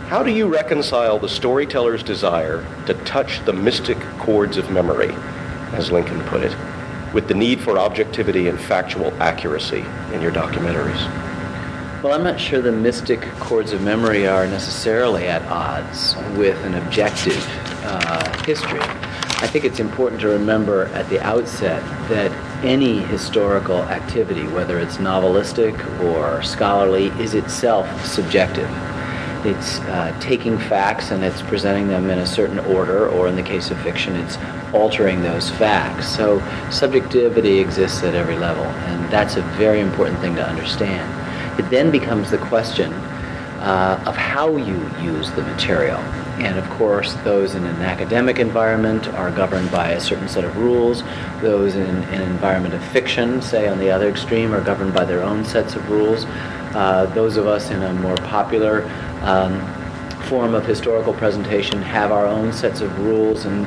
How do you reconcile the storyteller's desire to touch the mystic chords of memory, as Lincoln put it, with the need for objectivity and factual accuracy in your documentaries? Well, I'm not sure the mystic chords of memory are necessarily at odds with an objective history. I think it's important to remember at the outset that any historical activity, whether it's novelistic or scholarly, is itself subjective. It's taking facts and it's presenting them in a certain order, or in the case of fiction, it's altering those facts. So subjectivity exists at every level, and that's a very important thing to understand. It then becomes the question of how you use the material. And of course, those in an academic environment are governed by a certain set of rules. Those in an environment of fiction, say on the other extreme, are governed by their own sets of rules. Those of us in a more popular form of historical presentation have our own sets of rules and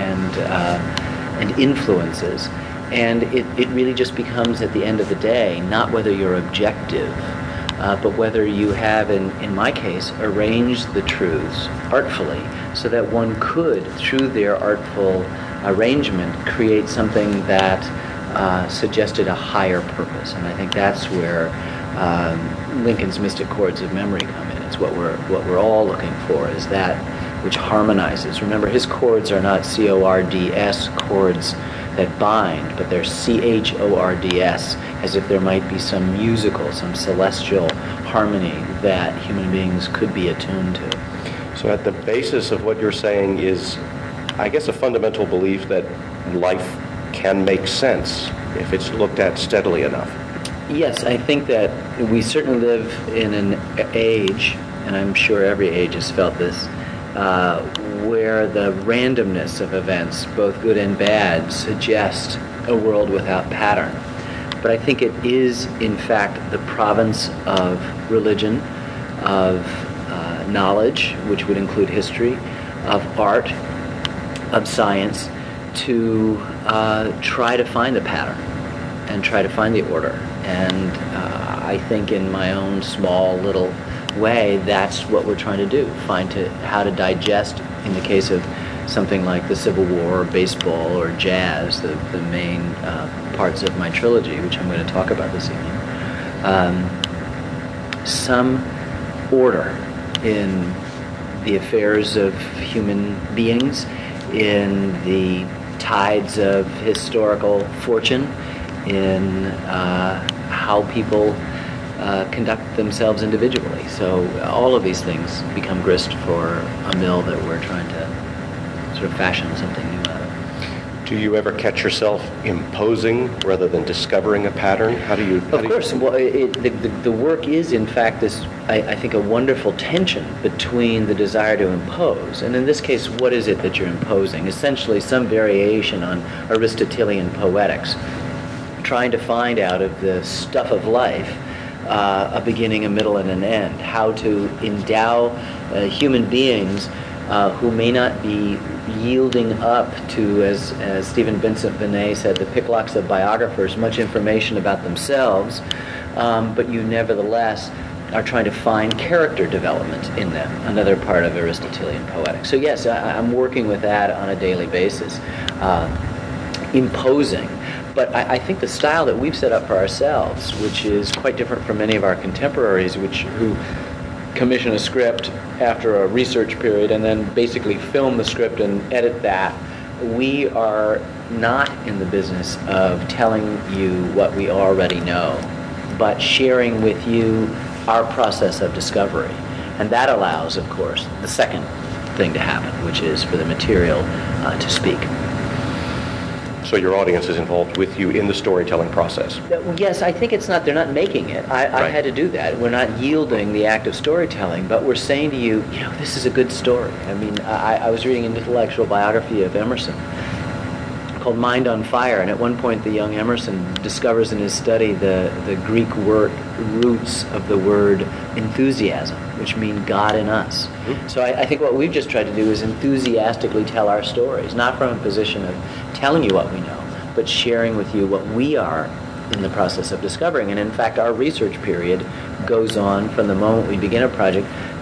influences. And it really just becomes, at the end of the day, not whether you're objective, but whether you have, in my case, arranged the truths artfully so that one could, through their artful arrangement, create something that suggested a higher purpose. And I think that's where Lincoln's mystic chords of memory come in. It's what we're all looking for, is that which harmonizes. Remember, his chords are not C-O-R-D-S chords that bind, but they're C-H-O-R-D-S, as if there might be some musical, some celestial harmony that human beings could be attuned to. So at the basis of what you're saying is, I guess, a fundamental belief that life can make sense if it's looked at steadily enough. Yes, I think that we certainly live in an age, and I'm sure every age has felt this, where the randomness of events, both good and bad, suggest a world without pattern. But I think it is, in fact, the province of religion, of knowledge, which would include history, of art, of science, to try to find the pattern and try to find the order. And I think in my own small little way, that's what we're trying to do, find how to digest, in the case of something like the Civil War, or baseball, or jazz, the main parts of my trilogy, which I'm going to talk about this evening, some order in the affairs of human beings, in the tides of historical fortune, in how people conduct themselves individually. So all of these things become grist for a mill that we're trying to sort of fashion something new out of. Do you ever catch yourself imposing rather than discovering a pattern? Of course. Well, the work is, in fact, this, I think, a wonderful tension between the desire to impose, and in this case, what is it that you're imposing? Essentially, some variation on Aristotelian poetics, trying to find out of the stuff of life a beginning, a middle, and an end. How to endow human beings who may not be yielding up to, as Stephen Vincent Benet said, the picklocks of biographers, much information about themselves, but you nevertheless are trying to find character development in them, another part of Aristotelian poetics. So yes, I'm working with that on a daily basis, imposing. But I think the style that we've set up for ourselves, which is quite different from many of our contemporaries, who commission a script after a research period and then basically film the script and edit that, we are not in the business of telling you what we already know, but sharing with you our process of discovery. And that allows, of course, the second thing to happen, which is for the material to speak. So your audience is involved with you in the storytelling process? Yes, I think they're not making it. I had to do that. We're not yielding the act of storytelling, but we're saying to you, this is a good story. I mean, I was reading an intellectual biography of Emerson called Mind on Fire, and at one point the young Emerson discovers in his study the Greek roots of the word enthusiasm, which mean God in us. Mm-hmm. So I think what we've just tried to do is enthusiastically tell our stories, not from a position of telling you what we know, but sharing with you what we are in the process of discovering. And in fact, our research period goes on from the moment we begin a project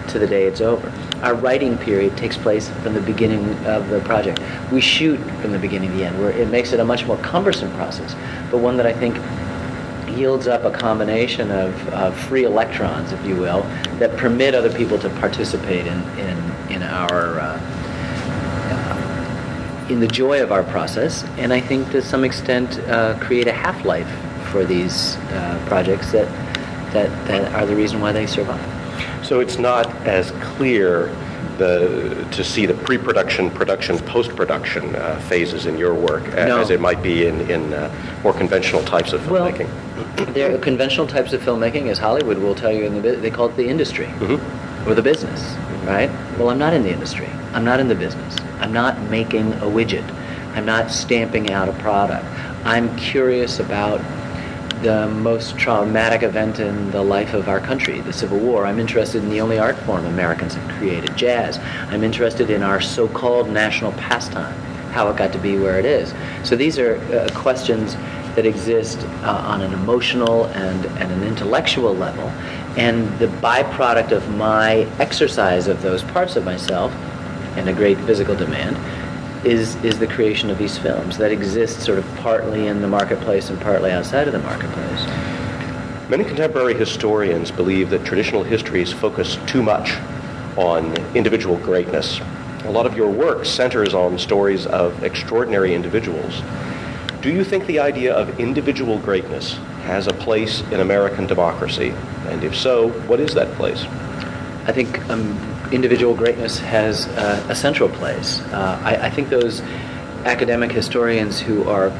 to the day it's over. Our writing period takes place from the beginning of the project. We shoot from the beginning to the end, where it makes it a much more cumbersome process, but one that I think yields up a combination of free electrons, if you will, that permit other people to participate in our in the joy of our process, and I think to some extent create a half-life for these projects that are the reason why they survive. So it's not as clear to see the pre-production, production, post-production phases in your work as it might be in more conventional types of filmmaking. Well, there are conventional types of filmmaking, as Hollywood will tell you, they call it the industry or the business, right? Well, I'm not in the industry. I'm not in the business. I'm not making a widget. I'm not stamping out a product. I'm curious about the most traumatic event in the life of our country, the Civil War. I'm interested in the only art form Americans have created, jazz. I'm interested in our so-called national pastime, how it got to be where it is. So these are questions that exist on an emotional and an intellectual level, and the byproduct of my exercise of those parts of myself and a great physical demand is the creation of these films that exist sort of partly in the marketplace and partly outside of the marketplace. Many contemporary historians believe that traditional histories focus too much on individual greatness. A lot of your work centers on stories of extraordinary individuals. Do you think the idea of individual greatness has a place in American democracy? And if so, what is that place? I think individual greatness has a central place. I think those academic historians who are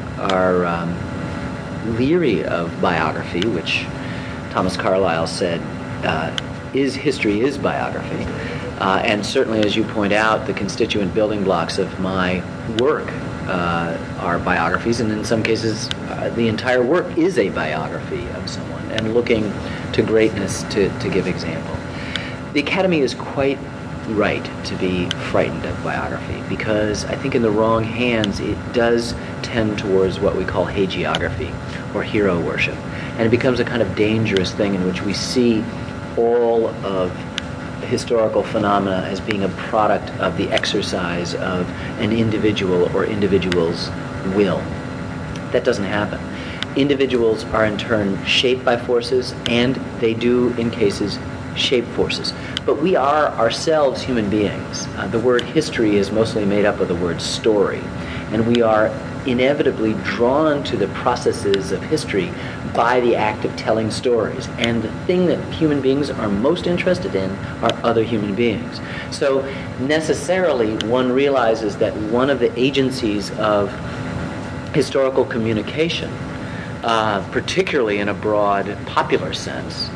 leery of biography, which Thomas Carlyle said history is biography, and certainly, as you point out, the constituent building blocks of my work are biographies, and in some cases, the entire work is a biography of someone, and looking to greatness to give example. The Academy is quite right to be frightened of biography, because I think in the wrong hands it does tend towards what we call hagiography or hero worship, and it becomes a kind of dangerous thing in which we see all of historical phenomena as being a product of the exercise of an individual or individuals' will. That doesn't happen. Individuals are in turn shaped by forces, and they do, in cases, shape forces. But we are ourselves human beings. The word history is mostly made up of the word story, and we are inevitably drawn to the processes of history by the act of telling stories. And the thing that human beings are most interested in are other human beings. So necessarily one realizes that one of the agencies of historical communication, particularly in a broad popular sense,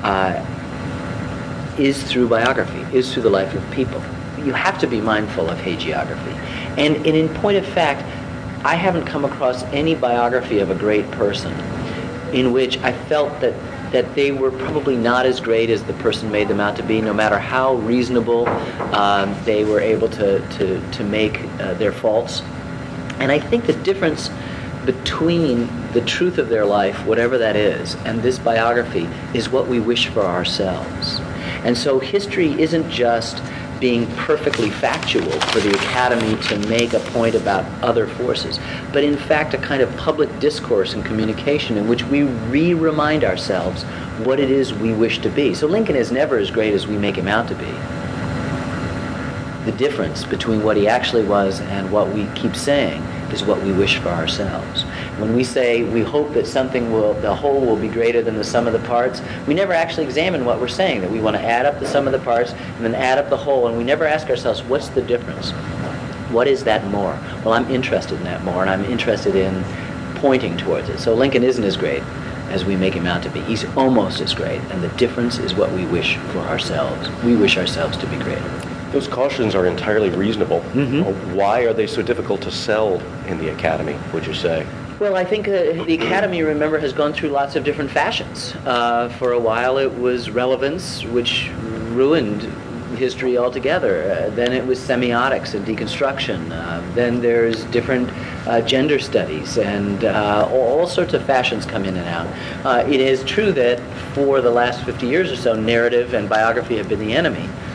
is through biography, is through the life of people. You have to be mindful of hagiography. And in point of fact, I haven't come across any biography of a great person in which I felt that they were probably not as great as the person made them out to be, no matter how reasonable they were able to make their faults. And I think the difference between the truth of their life, whatever that is, and this biography is what we wish for ourselves. And so history isn't just being perfectly factual for the Academy to make a point about other forces, but in fact a kind of public discourse and communication in which we re-remind ourselves what it is we wish to be. So Lincoln is never as great as we make him out to be. The difference between what he actually was and what we keep saying is what we wish for ourselves. When we say we hope that the whole will be greater than the sum of the parts, we never actually examine what we're saying, that we want to add up the sum of the parts and then add up the whole, and we never ask ourselves, what's the difference? What is that more? Well, I'm interested in that more, and I'm interested in pointing towards it. So Lincoln isn't as great as we make him out to be. He's almost as great, and the difference is what we wish for ourselves. We wish ourselves to be greater. Those cautions are entirely reasonable. Mm-hmm. Why are they so difficult to sell in the Academy, would you say? Well, I think the Academy, remember, has gone through lots of different fashions. For a while it was relevance, which ruined history altogether. Then it was semiotics and deconstruction. Then there's different gender studies, and all sorts of fashions come in and out. It is true that for the last 50 years or so, narrative and biography have been the enemy.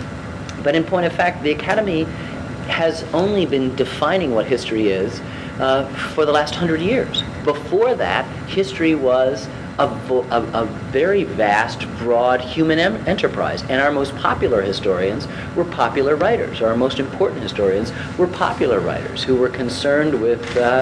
But in point of fact, the Academy has only been defining what history is for the last 100 years. Before that, history was a very vast, broad human enterprise. And our most popular historians were popular writers. Our most important historians were popular writers who were concerned with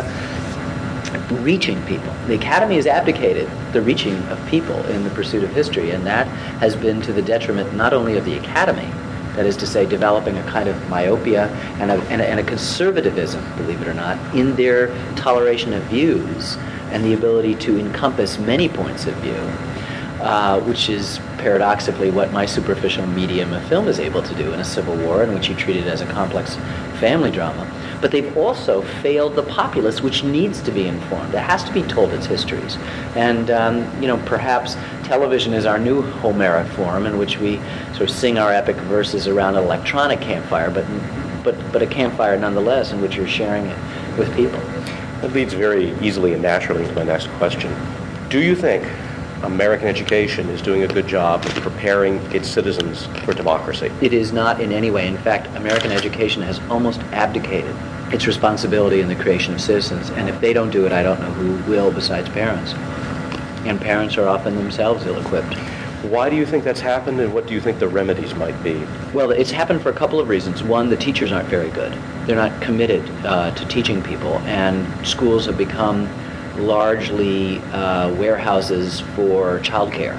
reaching people. The Academy has abdicated the reaching of people in the pursuit of history, and that has been to the detriment not only of the Academy, that is to say, developing a kind of myopia and a conservatism, believe it or not, in their toleration of views and the ability to encompass many points of view, which is paradoxically what my superficial medium of film is able to do in a civil war in which you treat it as a complex family drama. But they've also failed the populace, which needs to be informed. It has to be told its histories. And, perhaps television is our new Homeric form in which we sort of sing our epic verses around an electronic campfire, but a campfire nonetheless in which you're sharing it with people. That leads very easily and naturally to my next question. Do you think American education is doing a good job of preparing its citizens for democracy? It is not in any way. In fact, American education has almost abdicated its responsibility in the creation of citizens. And if they don't do it, I don't know who will besides parents. And parents are often themselves ill-equipped. Why do you think that's happened, and what do you think the remedies might be? Well, it's happened for a couple of reasons. One, the teachers aren't very good. They're not committed to teaching people, and schools have become largely warehouses for childcare.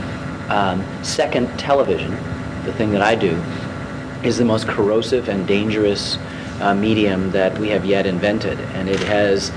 Second, television, the thing that I do, is the most corrosive and dangerous medium that we have yet invented, and it has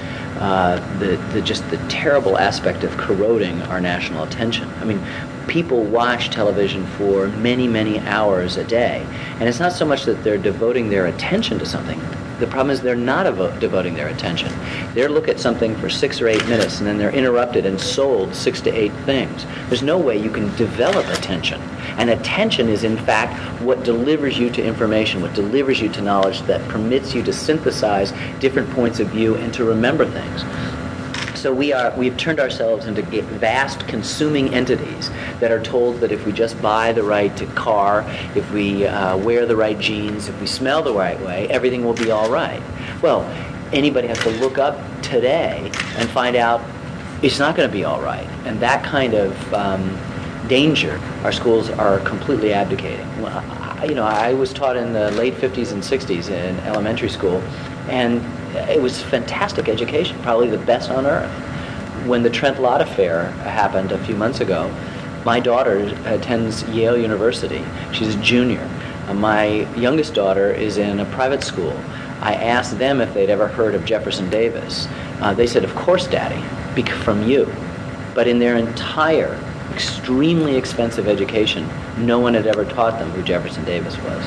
the terrible aspect of corroding our national attention. I mean, people watch television for many, many hours a day, and it's not so much that they're devoting their attention to something. The problem is they're not devoting their attention. They look at something for 6 or 8 minutes, and then they're interrupted and sold 6 to 8 things. There's no way you can develop attention. And attention is, in fact, what delivers you to information, what delivers you to knowledge that permits you to synthesize different points of view and to remember things. So we've turned ourselves into vast consuming entities that are told that if we just buy the right car, if we wear the right jeans, if we smell the right way, everything will be all right. Well, anybody has to look up today and find out it's not going to be all right. And that kind of danger, our schools are completely abdicating. I was taught in the late 50s and 60s in elementary school, and it was fantastic education, probably the best on earth. When the Trent Lott affair happened a few months ago, my daughter attends Yale University. She's a junior. My youngest daughter is in a private school. I asked them if they'd ever heard of Jefferson Davis. They said, "Of course, Daddy, from you." But in their entire extremely expensive education, no one had ever taught them who Jefferson Davis was.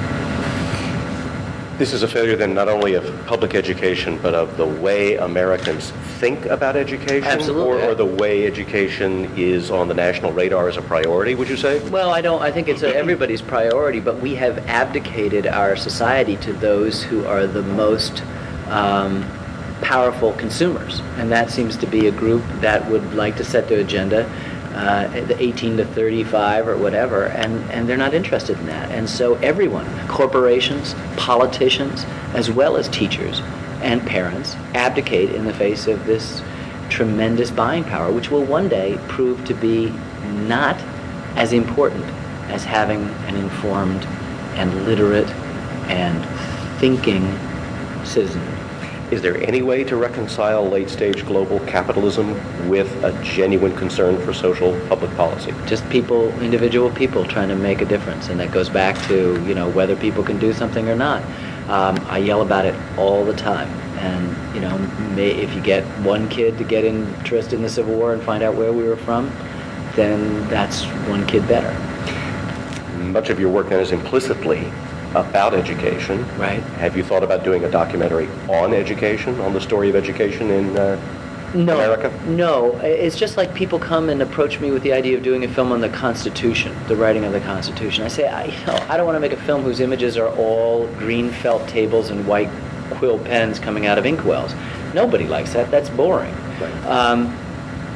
This is a failure then not only of public education, but of the way Americans think about education? Absolutely. Or the way education is on the national radar as a priority, would you say? Well, I think it's everybody's priority, but we have abdicated our society to those who are the most powerful consumers. And that seems to be a group that would like to set the agenda, the 18 to 35 or whatever, and they're not interested in that. And so everyone, corporations, politicians, as well as teachers and parents, abdicate in the face of this tremendous buying power, which will one day prove to be not as important as having an informed and literate and thinking citizenry. Is there any way to reconcile late-stage global capitalism with a genuine concern for social public policy? Just individual people trying to make a difference, and that goes back to, whether people can do something or not. I yell about it all the time, and, if you get one kid to get interested in the Civil War and find out where we were from, then that's one kid better. Much of your work then is implicitly about education. Right. Have you thought about doing a documentary on education, on the story of education in America? No. It's just like people come and approach me with the idea of doing a film on the Constitution, the writing of the Constitution. I say, I don't want to make a film whose images are all green felt tables and white quill pens coming out of inkwells. Nobody likes that. That's boring. Right.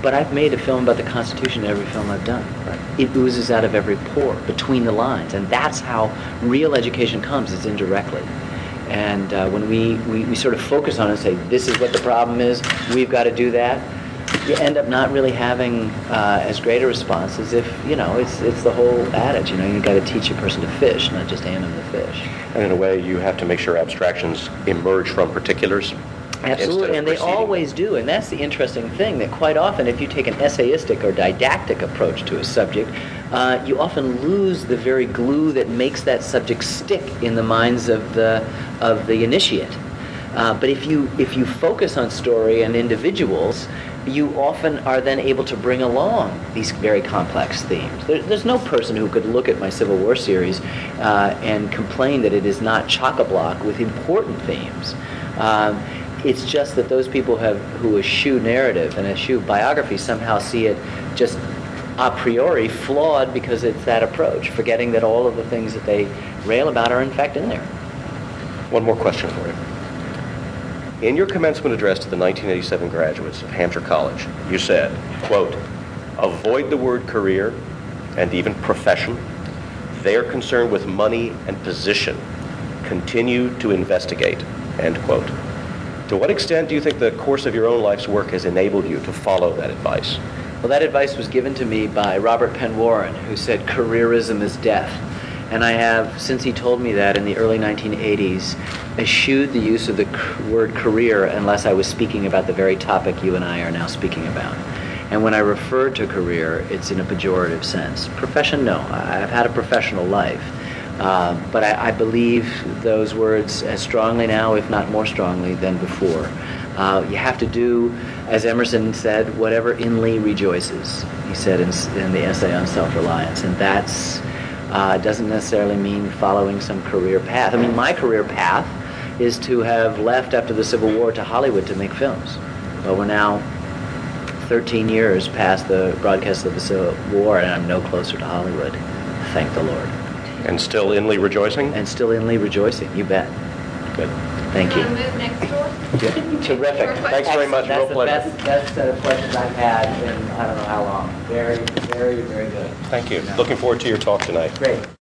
But I've made a film about the Constitution in every film I've done. Right. It oozes out of every pore, between the lines, and that's how real education comes, is indirectly. And when we sort of focus on it and say, this is what the problem is, we've got to do that, you end up not really having as great a response as if, it's the whole adage, you got to teach a person to fish, not just hand them the fish. And in a way, you have to make sure abstractions emerge from particulars. Absolutely, and they always do, and that's the interesting thing, that quite often if you take an essayistic or didactic approach to a subject, you often lose the very glue that makes that subject stick in the minds of the initiate. But if you focus on story and individuals, you often are then able to bring along these very complex themes. There's no person who could look at my Civil War series and complain that it is not chock-a-block with important themes. It's just that those people who eschew narrative and eschew biography somehow see it just a priori flawed because it's that approach, forgetting that all of the things that they rail about are in fact in there. One more question for you. In your commencement address to the 1987 graduates of Hampshire College, you said, quote, "Avoid the word career and even profession. They are concerned with money and position. Continue to investigate," end quote. To what extent do you think the course of your own life's work has enabled you to follow that advice? Well, that advice was given to me by Robert Penn Warren, who said careerism is death. And I have, since he told me that in the early 1980s, eschewed the use of the word career unless I was speaking about the very topic you and I are now speaking about. And when I refer to career, it's in a pejorative sense. Profession, no. I've had a professional life. But I believe those words as strongly now, if not more strongly, than before. You have to do, as Emerson said, whatever inly rejoices, he said in the essay on self-reliance. And that's doesn't necessarily mean following some career path. I mean, my career path is to have left after the Civil War to Hollywood to make films. Well, we're now 13 years past the broadcast of the Civil War, and I'm no closer to Hollywood. Thank the Lord. And still inly rejoicing? And still inly rejoicing, you bet. Good. Thank you. Want to move next door? Terrific. Thanks very much. That's Real the pleasure. best set of questions I've had in I don't know how long. Very, very, very good. Thank you. Looking forward to your talk tonight. Great.